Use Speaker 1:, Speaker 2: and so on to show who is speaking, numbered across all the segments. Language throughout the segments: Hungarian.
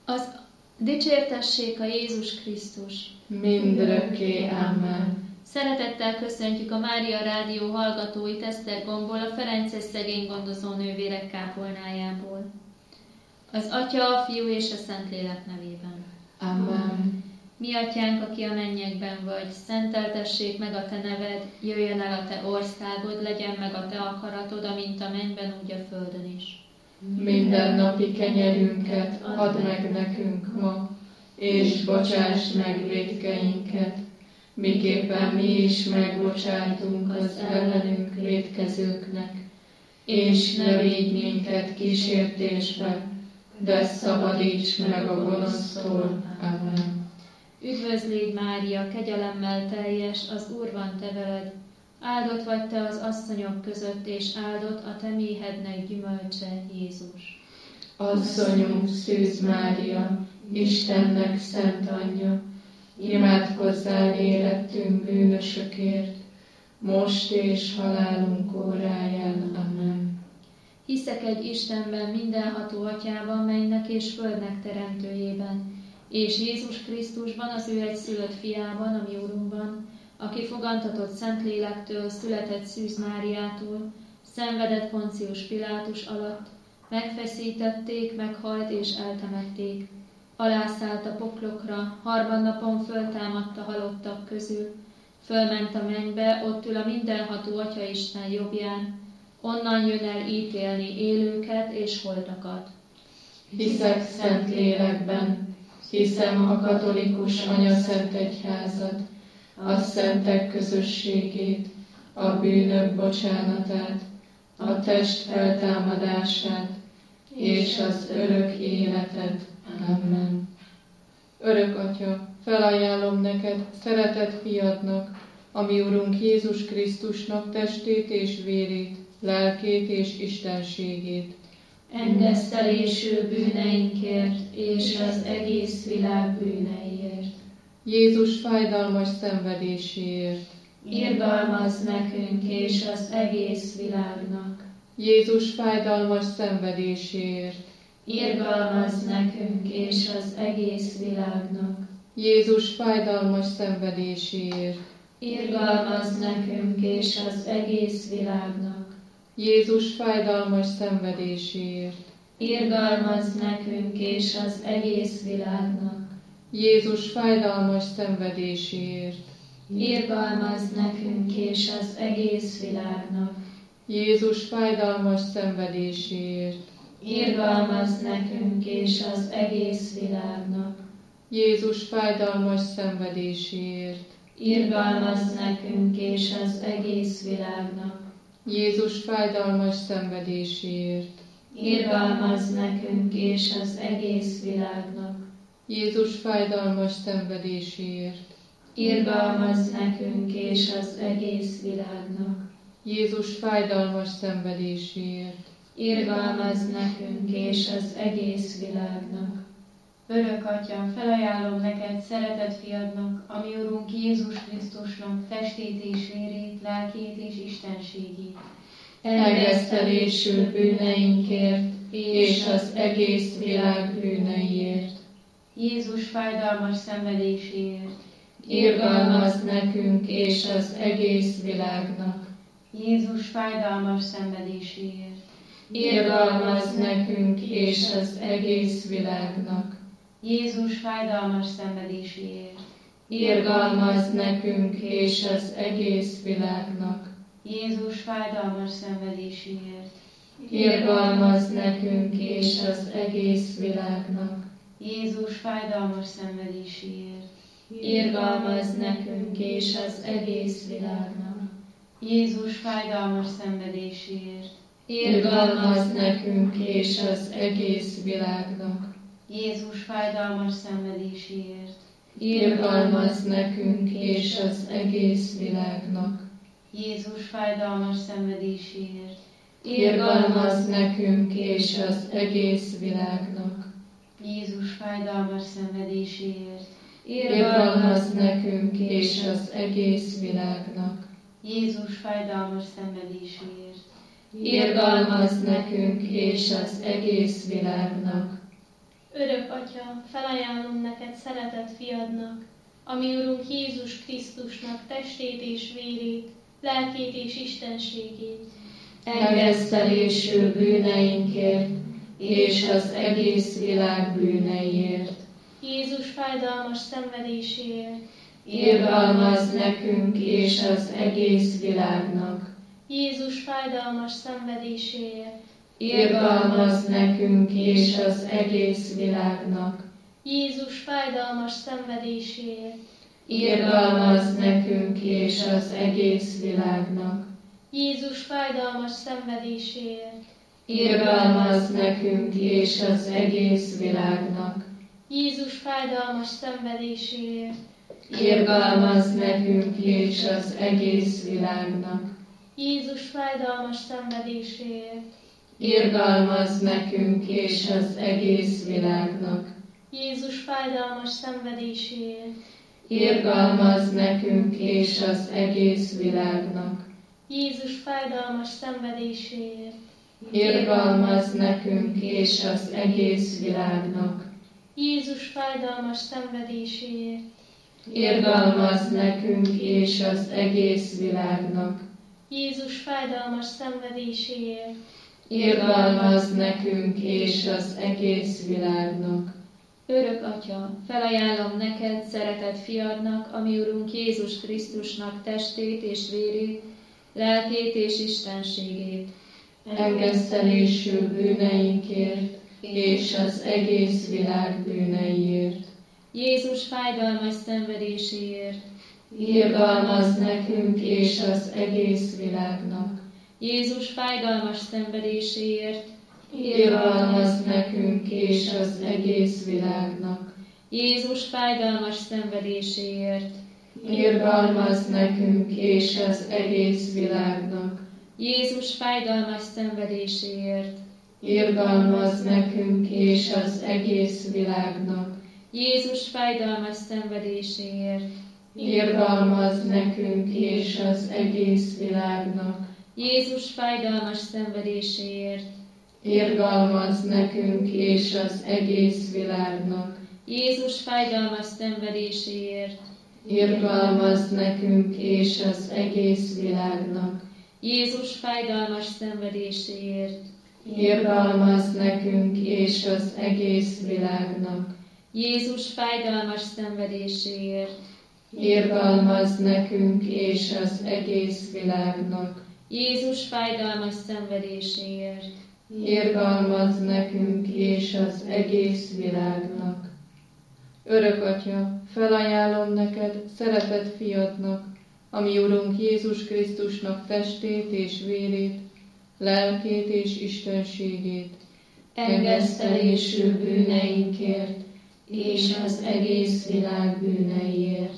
Speaker 1: Az dicsértessék a Jézus Krisztus.
Speaker 2: Mindörökké. Amen.
Speaker 1: Szeretettel köszöntjük a Mária Rádió hallgatóit Esztergomból, a Ferences szegénygondozó nővérek kápolnájából. Az Atya, a Fiú és a Szentlélek nevében.
Speaker 2: Amen.
Speaker 1: Mi atyánk, aki a mennyekben vagy, szenteltessék meg a te neved, jöjjön el a te országod, legyen meg a te akaratod, amint a mennyben, úgy a földön is.
Speaker 2: Mindennapi kenyerünket add meg nekünk ma, és bocsáss meg vétkeinket, miképpen mi is megbocsátunk az ellenünk vétkezőknek. És ne vigy minket kísértésbe, de szabadíts meg a gonosztól. Amen.
Speaker 1: Üdvözlégy Mária, kegyelemmel teljes, az Úr van te veled, áldott vagy te az asszonyok között, és áldott a te méhednek gyümölcse, Jézus.
Speaker 2: Asszonyunk, Szűz Mária, Istennek szent anyja, imádkozzál érettünk bűnösökért, most és halálunk óráján. Amen.
Speaker 1: Hiszek egy Istenben, mindenható atyában, mennynek és földnek teremtőjében, és Jézus Krisztusban, az ő egyszülött fiában, a mi Urunkban, aki fogantatott Szentlélektől, született Szűz Máriától, szenvedett Poncius Pilátus alatt, megfeszítették, meghalt és eltemették, alászállt a poklokra, harmadnapon föltámadt a halottak közül, fölment a mennybe, ott ül a mindenható Atyaisten jobbján, onnan jön el ítélni élőket és holtakat.
Speaker 2: Hiszek Szentlélekben, hiszem a katolikus anyaszent egyházat, a szentek közösségét, a bűnök bocsánatát, a test feltámadását és az örök életet. Amen. Örök Atya, felajánlom neked szeretett fiadnak, a mi Urunk Jézus Krisztusnak testét és vérét, lelkét és istenségét.
Speaker 1: Engesztelésű bűneinkért és az egész világ bűneiért.
Speaker 2: Jézus fájdalmas szenvedéséért.
Speaker 1: Irgalmazz nekünk és az egész világnak.
Speaker 2: Jézus fájdalmas szenvedéséért.
Speaker 1: Irgalmazz nekünk és az egész világnak.
Speaker 2: Jézus fájdalmas szenvedéséért.
Speaker 1: Irgalmazz nekünk és az egész világnak.
Speaker 2: Jézus fájdalmas szenvedéséért.
Speaker 1: Irgalmazz nekünk és az egész világnak.
Speaker 2: Jézus fájdalmas szenvedéséért.
Speaker 1: Irgalmazz nekünk és az egész világnak.
Speaker 2: Jézus fájdalmas szenvedéséért.
Speaker 1: Irgalmazz nekünk és az egész világnak.
Speaker 2: Jézus fájdalmas szenvedéséért.
Speaker 1: Irgalmazz nekünk és az egész világnak.
Speaker 2: Jézus fájdalmas szenvedéséért.
Speaker 1: Irgalmazz nekünk és az egész világnak.
Speaker 2: Jézus fájdalmas szenvedéséért.
Speaker 1: Irgalmazz nekünk és az egész világnak.
Speaker 2: Jézus fájdalmas szenvedéséért.
Speaker 1: Irgalmazz nekünk és az egész világnak. Örök Atyám, felajánlom neked szeretett fiadnak, a mi Urunk Jézus Krisztusnak testét és vérét, lelkét és istenségét.
Speaker 2: Engesztelésű bűneinkért és az egész világ bűneiért.
Speaker 1: Jézus fájdalmas szenvedéséért.
Speaker 2: Irgalmazz nekünk és az egész világnak.
Speaker 1: Jézus fájdalmas szenvedéséért.
Speaker 2: Irgalmazz nekünk és az egész világnak.
Speaker 1: Jézus fájdalmas szenvedéséért.
Speaker 2: Irgalmazz nekünk és az egész világnak.
Speaker 1: Jézus fájdalmas szenvedéséért.
Speaker 2: Irgalmazz nekünk és az egész világnak.
Speaker 1: Jézus fájdalmas szenvedéséért.
Speaker 2: Irgalmazz nekünk és az egész világnak.
Speaker 1: Jézus fájdalmas szenvedéséért.
Speaker 2: Irgalmazz nekünk és az egész világnak.
Speaker 1: Jézus fájdalmas szenvedéséért.
Speaker 2: Irgalmazz nekünk és az egész világnak.
Speaker 1: Jézus fájdalmas szenvedéséért.
Speaker 2: Irgalmazz nekünk és az egész világnak.
Speaker 1: Jézus fájdalmas szenvedéséért.
Speaker 2: Irgalmazz nekünk és az egész világnak.
Speaker 1: Jézus fájdalmas szenvedéséért.
Speaker 2: Irgalmazz nekünk és az egész világnak.
Speaker 1: Örök
Speaker 3: Örök Atya, felajánlom neked szeretett fiadnak, a mi Urunk Jézus Krisztusnak testét és vérét, lelkét és istenségét.
Speaker 2: Engesztelésű bűneinkért, és az egész világ bűneiért.
Speaker 3: Jézus fájdalmas szenvedéséért,
Speaker 2: Irgalmazz nekünk és az egész világnak.
Speaker 3: Jézus fájdalmas szenvedéséért,
Speaker 2: Irgalmazz nekünk és az egész világnak.
Speaker 3: Jézus fájdalmas szenvedéséért,
Speaker 2: Irgalmazz nekünk és az egész világnak.
Speaker 3: Jézus fájdalmas szenvedéséért,
Speaker 2: Irgalmazz nekünk és az egész világnak.
Speaker 3: Jézus fájdalmas szenvedéséért,
Speaker 2: Irgalmazz nekünk és az egész világnak.
Speaker 3: Jézus fájdalmas szenvedéséért,
Speaker 2: Irgalmazz nekünk és az egész világnak.
Speaker 3: Jézus fájdalmas szenvedéséért,
Speaker 2: Irgalmazz nekünk és az egész világnak.
Speaker 3: Jézus fájdalmas szenvedéséért,
Speaker 2: Irgalmazz nekünk és az egész világnak.
Speaker 3: Jézus fájdalmas szenvedéséért,
Speaker 2: Irgalmazz nekünk és az egész világnak.
Speaker 3: Jézus fájdalmas szenvedéséért,
Speaker 2: Irgalmazz nekünk és az egész világnak.
Speaker 1: Örök Atya, felajánlom neked, szeretett fiadnak, a mi Urunk Jézus Krisztusnak testét és vérét, lelkét és istenségét.
Speaker 2: Engesztelésű bűneinkért, és az egész világ bűneiért.
Speaker 1: Jézus fájdalmas szenvedéséért,
Speaker 2: Irgalmazz nekünk és az egész világnak.
Speaker 1: Jézus fájdalmas szenvedéséért,
Speaker 2: Irgalmazz nekünk és az egész világnak.
Speaker 1: Jézus fájdalmas szenvedéséért,
Speaker 2: Irgalmazz nekünk és az egész világnak.
Speaker 1: Jézus fájdalmas szenvedéséért,
Speaker 2: Irgalmazz nekünk és az egész világnak.
Speaker 1: Jézus fájdalmas szenvedéséért,
Speaker 2: Irgalmazz nekünk és az egész világnak.
Speaker 1: Jézus fájdalmas szenvedéséért,
Speaker 2: Irgalmazz nekünk és az egész világnak.
Speaker 1: Jézus fájdalmas szenvedéséért,
Speaker 2: Irgalmazz nekünk és az egész világnak.
Speaker 1: Jézus fájdalmas szenvedéséért,
Speaker 2: Irgalmazz nekünk és az egész világnak.
Speaker 1: Jézus fájdalmas szenvedéséért,
Speaker 2: Irgalmazz nekünk és az egész világnak.
Speaker 1: Jézus fájdalmas szenvedéséért,
Speaker 2: Irgalmazz nekünk és az egész világnak. Örök Atya, felajánlom neked, szeretett fiadnak, a mi Urunk Jézus Krisztusnak testét és vérét, lelkét és istenségét, engesztelésű bűneinkért, és az egész világ bűneiért.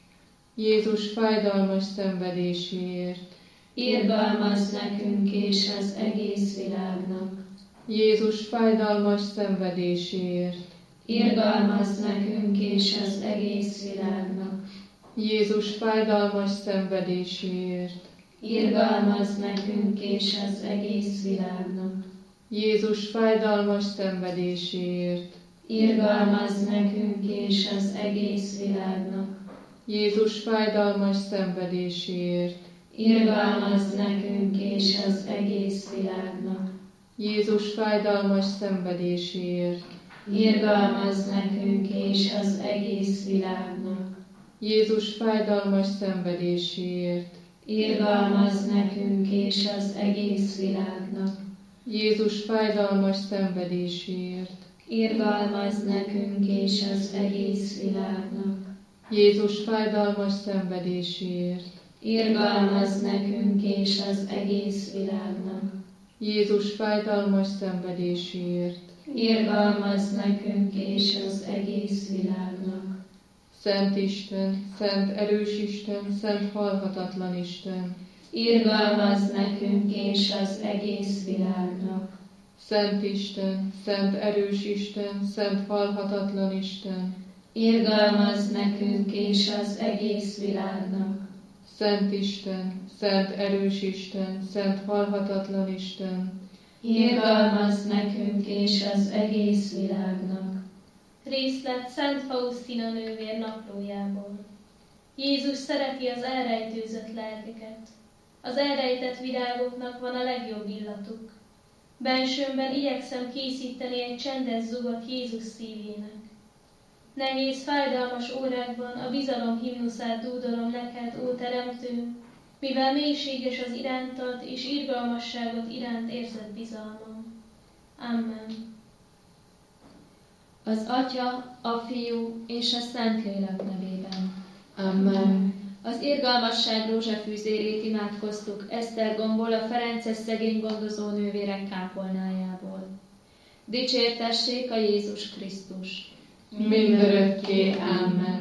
Speaker 2: Jézus fájdalmas szenvedéséért,
Speaker 1: irgalmazz nekünk és az egész világnak.
Speaker 2: Jézus fájdalmas szenvedéséért,
Speaker 1: Irgalmazz nekünk és az egész világnak.
Speaker 2: Jézus fájdalmas szenvedéséért,
Speaker 1: Irgalmazz nekünk és az egész világnak.
Speaker 2: Jézus fájdalmas szenvedéséért,
Speaker 1: Irgalmazz nekünk és az egész világnak.
Speaker 2: Jézus fájdalmas szenvedéséért,
Speaker 1: Irgalmazz nekünk és az egész világnak.
Speaker 2: Jézus fájdalmas szenvedéséért,
Speaker 1: Irgalmazz nekünk és az egész világnak.
Speaker 2: Jézus fájdalmas szenvedéséért,
Speaker 1: Irgalmazz nekünk és az egész világnak.
Speaker 2: Jézus fájdalmas szenvedéséért,
Speaker 1: Irgalmazz nekünk és az egész világnak.
Speaker 2: Jézus fájdalmas szenvedéséért,
Speaker 1: Irgalmazz nekünk és az egész világnak.
Speaker 2: Jézus fájdalmas szenvedéséért,
Speaker 1: Irgalmazz nekünk és az egész világnak.
Speaker 2: Szent Isten, szent erős Isten, szent halhatatlan Isten,
Speaker 1: Irgalmazz nekünk és az egész világnak.
Speaker 2: Szent Isten, szent erős Isten, szent halhatatlan Isten,
Speaker 1: Irgalmazz nekünk és az egész világnak.
Speaker 2: Szent Isten, szent erős Isten, szent halhatatlan Isten,
Speaker 1: Irgalmazz nekünk és az egész világnak.
Speaker 3: Részlet Szent Faustina nővér naplójából. Jézus szereti az elrejtőzött lelkeket. Az elrejtett virágoknak van a legjobb illatuk. Bensőmben igyekszem készíteni egy csendes zugat Jézus szívének. Nehéz, fájdalmas órákban a bizalom himnuszát dúdolom neked, ó Teremtőm, mivel mélységes az irántad és irgalmasságot iránt érzett bizalmam. Amen.
Speaker 1: Az Atya, a Fiú és a Szentlélek nevében.
Speaker 2: Amen.
Speaker 1: Az irgalmasság rózsafűzérét imádkoztuk Eszter gomból a Ferences szegény gondozó nővérek kápolnájából. Dicsértessék a Jézus Krisztus!
Speaker 2: Mindörökké. Amen.